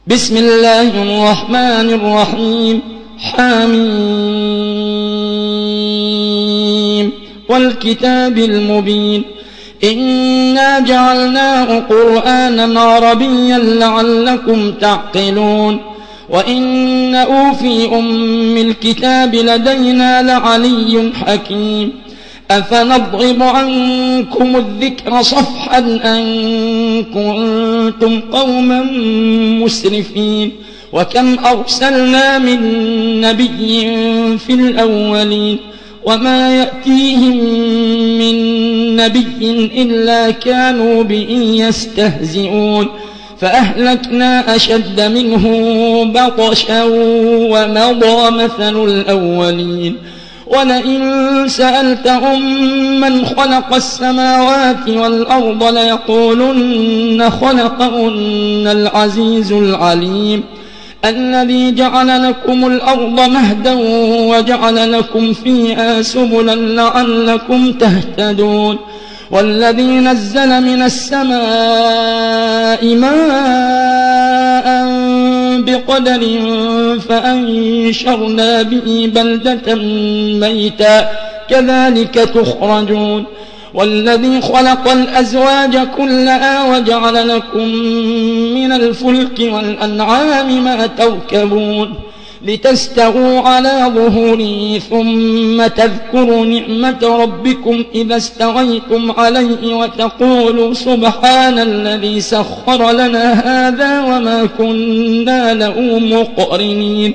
بسم الله الرحمن الرحيم حميم والكتاب المبين إنا جعلناه قرآنا عربيا لعلكم تعقلون وإنه في أم الكتاب لدينا لعلي حكيم أفنضرب عنكم الذكر صفحا أن كنتم قوما مسرفين وكم أرسلنا من نبي في الأولين وما يأتيهم من نبي إلا كانوا به يستهزئون فأهلكنا أشد منه بطشا ومضى مثل الأولين ولئن سألتهم من خلق السماوات والأرض ليقولن خلقهن العزيز العليم الذي جعل لكم الأرض مهدا وجعل لكم فيها سبلا لعلكم تهتدون والذي نزل من السماء ماء بقدر فأنشرنا به بلدة ميتا كذلك تخرجون والذي خلق الأزواج كلها وجعل لكم من الفلك والأنعام ما تركبون لتستووا على ظهوره ثم تذكروا نعمة ربكم إذا استويتم عليه وتقولوا سبحان الذي سخر لنا هذا وما كنا له مقرنين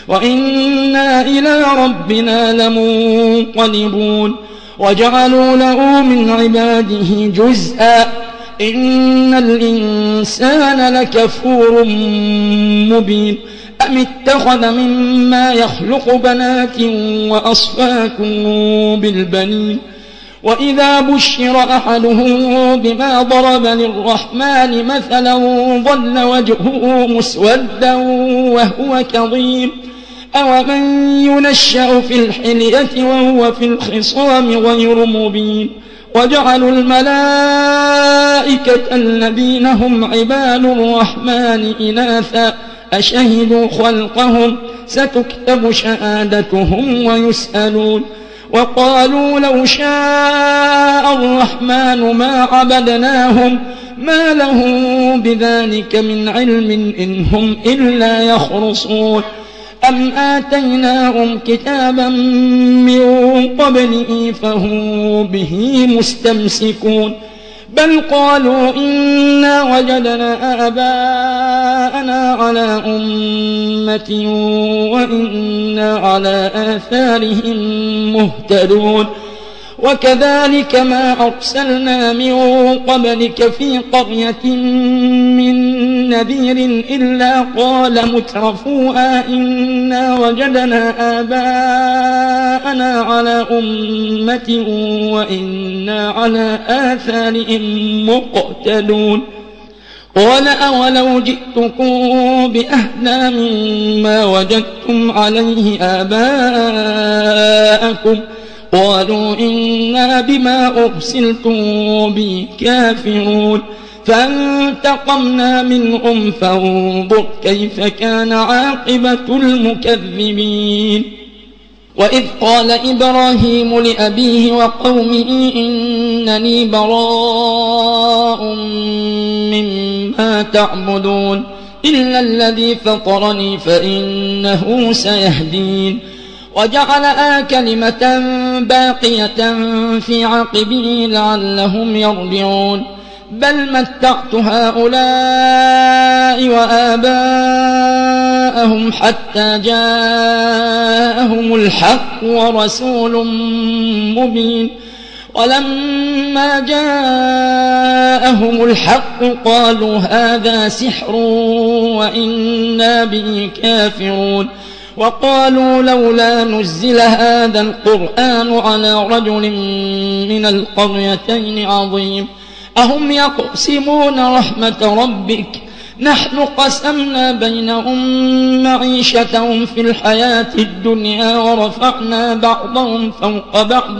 وإنا إلى ربنا لمنقلبون وجعلوا له من عباده جزءا إن الإنسان لكفور مبين أم اتخذ مما يخلق بنات وأصفاكم بالبنين وإذا بشر أحدهم بما ضرب للرحمن مثلا ظل وجهه مسودا وهو كظيم أومن ينشأ في الحلية وهو في الخصام غير مبين وجعلوا الملائكة الذين هم عباد الرحمن إناثا أشهدوا خلقهم ستكتب شهادتهم ويسألون وقالوا لو شاء الرحمن ما عبدناهم ما لهم بذلك من علم إن هم إلا يخرصون أم آتيناهم كتابا من قبله فهم به مستمسكون بل قالوا إنا وجدنا آباءنا على أمة وإنا على آثارهم مهتدون وكذلك ما أرسلنا من قبلك في قرية من نذير إلا قال مترفوها إنا وجدنا آباءنا على أمة وإنا على آثارهم مقتدون قال أولو جئتكم بأهدى مما وجدتم عليه آباءكم قالوا إنا بما أرسلتم به كافرون فانتقمنا منهم فانظر كيف كان عاقبة المكذبين وإذ قال إبراهيم لأبيه وقومه إنني براء مما تعبدون إلا الذي فطرني فإنه سيهدين وجعل كلمة باقية في عقبه لعلهم يرجعون بل متعت هؤلاء وآباءهم حتى جاءهم الحق ورسول مبين ولما جاءهم الحق قالوا هذا سحر وإنا به كافرون وقالوا لولا نزل هذا القرآن على رجل من القريتين عظيم أهم يقسمون رحمة ربك نحن قسمنا بينهم معيشتهم في الحياة الدنيا ورفعنا بعضهم فوق بعض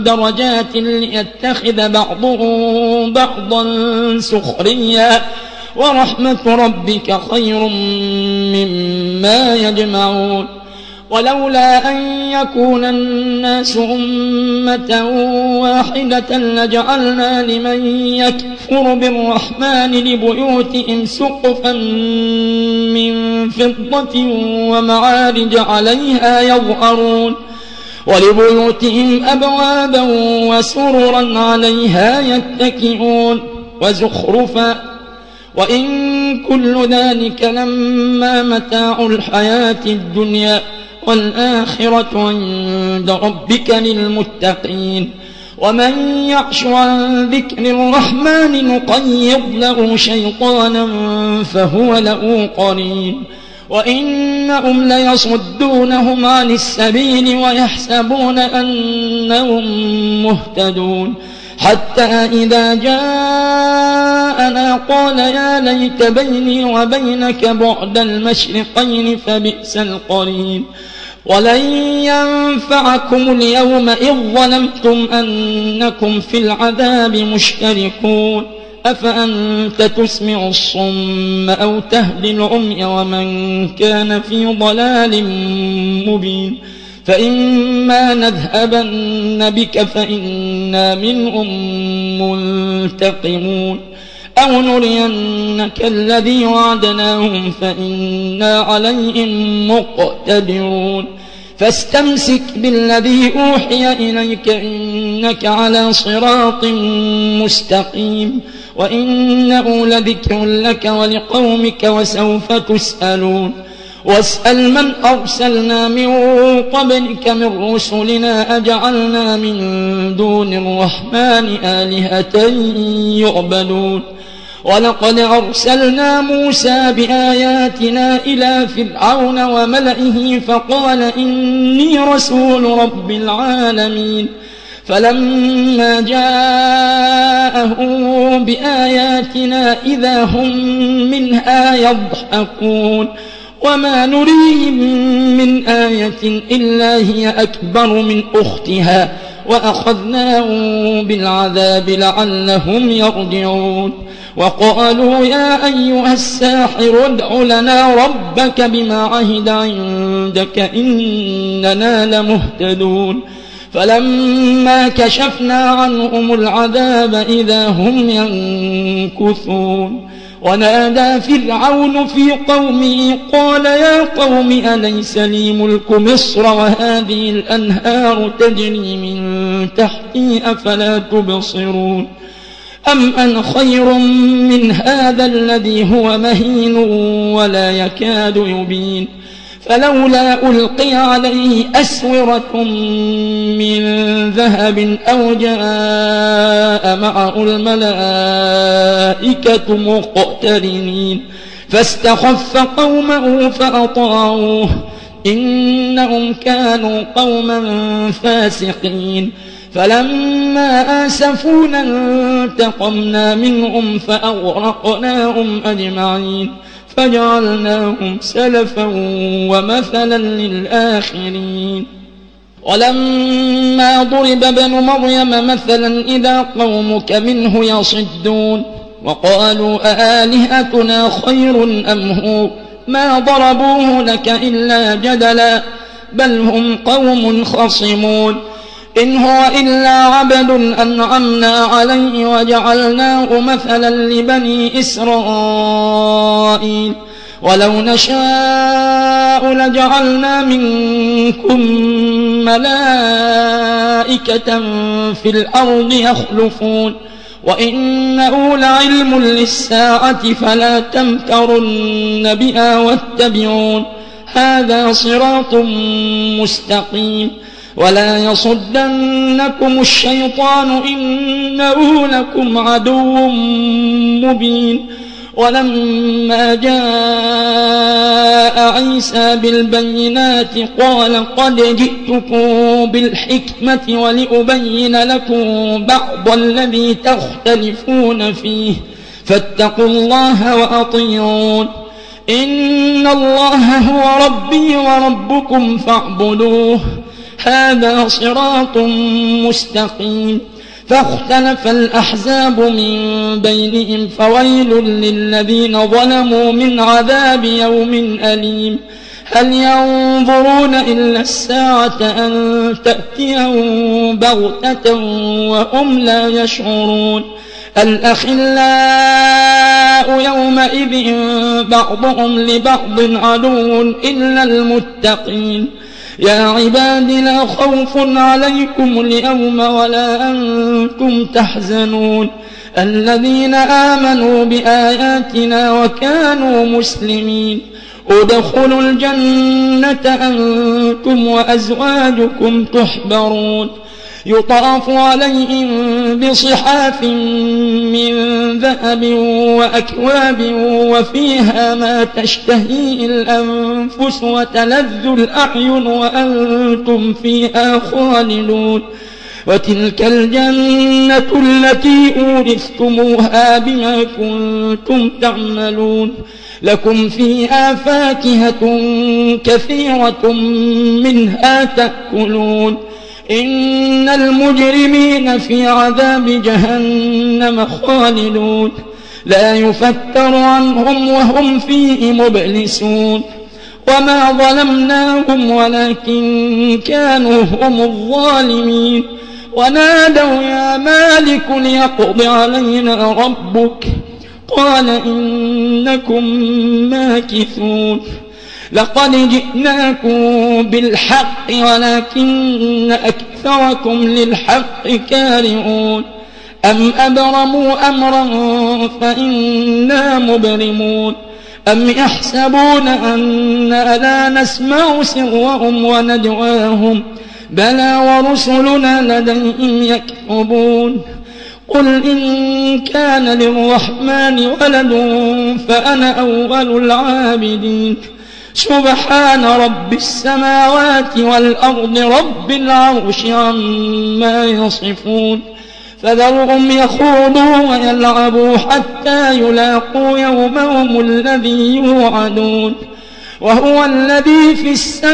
درجات ليتخذ بعضهم بعضا سخريا ورحمة ربك خير مما يجمعون ولولا أن يكون الناس أمة واحدة لجعلنا لمن يكفر بالرحمن لبيوتهم سقفا من فضة ومعارج عليها يظهرون ولبيوتهم أبوابا وسررا عليها يتكئون وزخرفا وإن كل ذلك لما متاع الحياة الدنيا والآخرة عند ربك للمتقين ومن يعش عن ذكر الرحمن نقيض له شيطانا فهو له قرين وإنهم ليصدونهم عن السبيل ويحسبون أنهم مهتدون حتى إذا جاءنا قال يا ليت بيني وبينك بعد المشرقين فبئس القرين ولن ينفعكم اليوم إذ ظلمتم أنكم في العذاب مشتركون أفأنت تسمع الصم أو تهدي العمي ومن كان في ضلال مبين فإما نذهبن بك فإنا منهم منتقمون أو نرينك الذي وعدناهم فإنا عليهم مقتدرون فاستمسك بالذي أوحي إليك إنك على صراط مستقيم وإنه لذكر لك ولقومك وسوف تسألون واسأل من أرسلنا من قبلك من رسلنا أجعلنا من دون الرحمن آلهة يعبدون ولقد أرسلنا موسى بآياتنا إلى فرعون وملئه فقال إني رسول رب العالمين فلما جاءهم بآياتنا إذا هم منها يضحكون وما نريهم من آية إلا هي أكبر من أختها وأخذناهم بالعذاب لعلهم يرجعون وقالوا يا أيها الساحر ادع لنا ربك بما عهد عندك إننا لمهتدون فلما كشفنا عنهم العذاب إذا هم ينكثون ونادى فرعون في قومه قال يا قوم أليس لي ملك مصر وهذه الأنهار تجري من تحتي أفلا تبصرون أم أنا خير من هذا الذي هو مهين ولا يكاد يبين فلولا ألقي عليه أسورة من ذهب أو جاء معه الملائكة مقترنين فاستخف قومه فأطاعوه إنهم كانوا قوما فاسقين فلما آسفونا انتقمنا منهم فأغرقناهم أجمعين فجعلناهم سلفا ومثلا للآخرين ولما ضرب ابن مريم مثلا إذا قومك منه يصدون وقالوا أآلهتنا خير أم هو ما ضربوه لك إلا جدلا بل هم قوم خصمون إن هو إلا عبد أنعمنا عليه وجعلناه مثلا لبني إسرائيل ولو نشاء لجعلنا منكم ملائكة في الأرض يخلفون وإنه لعلم للساعة فلا تمترن بها واتبعون هذا صراط مستقيم ولا يصدنكم الشيطان إنه لكم عدو مبين ولما جاء عيسى بالبينات قال قد جئتكم بالحكمة ولأبين لكم بعض الذي تختلفون فيه فاتقوا الله وأطيعون إن الله هو ربي وربكم فاعبدوه هذا صراط مستقيم فاختلف الأحزاب من بينهم فويل للذين ظلموا من عذاب يوم أليم هل ينظرون إلا الساعة أن تأتيهم بغتة وهم لا يشعرون الأخلاء يومئذ بعضهم لبعض عدو إلا المتقين يا عباد لا خوف عليكم اليوم ولا أنتم تحزنون الذين آمنوا بآياتنا وكانوا مسلمين ادخلوا الجنة أنتم وأزواجكم تحبرون يطاف عليهم بصحاف من ذهب وأكواب وفيها ما تشتهي الأنفس وتلذ الأعين وأنتم فيها خالدون وتلك الجنة التي أورثتموها بما كنتم تعملون لكم فيها فاكهة كثيرة منها تأكلون إن المجرمين في عذاب جهنم خالدون لا يفتر عنهم وهم فيه مبلسون وما ظلمناهم ولكن كانوا هم الظالمين ونادوا يا مالك ليقض علينا ربك قال إنكم ماكثون لقد جئناكم بالحق ولكن أكثركم للحق كارهون أم أبرموا أمرا فإنا مبرمون أم يحسبون أننا لا نسمع سرهم ونجواهم بلى ورسلنا لديهم يكتبون قل إن كان للرحمن ولد فأنا أول العابدين سبحان رب السماوات والأرض رب العرش عما يصفون فذرهم يخوضوا ويلعبوا حتى يلاقوا يومهم الذي يوعدون وهو الذي في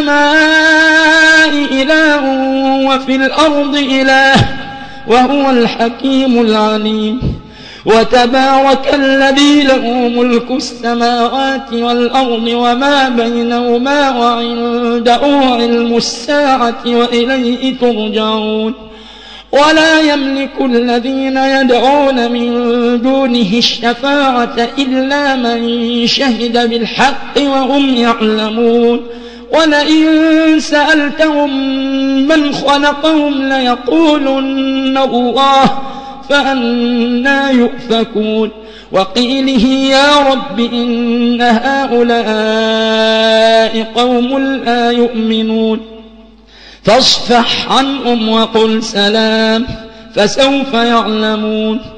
السماء إله وفي الأرض إله وهو الحكيم العليم وتبارك الذي له ملك السماوات والأرض وما بينهما وعنده علم الساعة وإليه ترجعون ولا يملك الذين يدعون من دونه الشفاعة إلا من شهد بالحق وهم يعلمون ولئن سألتهم من خلقهم ليقولن الله فأنى يؤفكون وقيله يا رب إن هؤلاء قوم لا يؤمنون فاصفح عنهم وقل سلام فسوف يعلمون